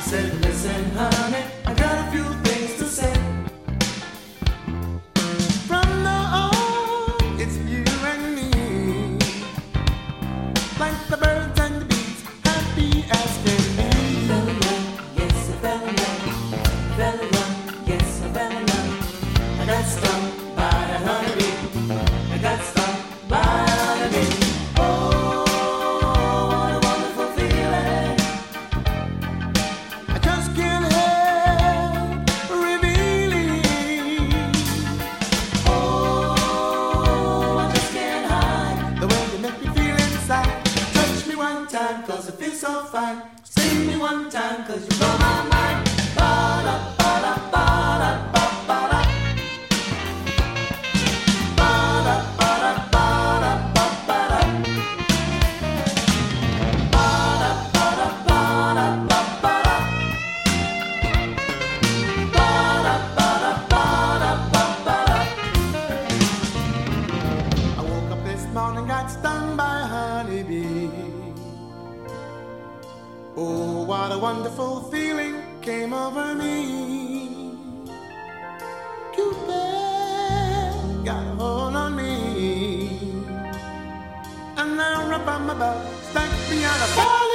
Said, listen, honey, I got a few things to say. From now on, it's you and me, like the birds and the bees, happy as can be. Fell in love, yes, I fell in love. Fell in love, yes, I fell in love. I got stung by a honeybee. I got stung by a honeybee. Oh, what a wonderful feeling. I just can't help revealing. Oh, I just can't hide The way you make me feel inside. Touch me one time, cause it feels so fine. Sing me one time, cause you blow my mind. Ba-da, ba-da, ba-da, ba-ba-da. Ba-da, ba-da, ba-da, ba-ba-da. Ba-da, ba-da, ba-da, ba-ba-da. Ba-da, ba-da, ba-da, ba-ba-da. I woke up this morning, got stung by a honeybee. Oh, what a wonderful feeling came over me. Cupid got a hold on me, and now up on my butt, stank me out of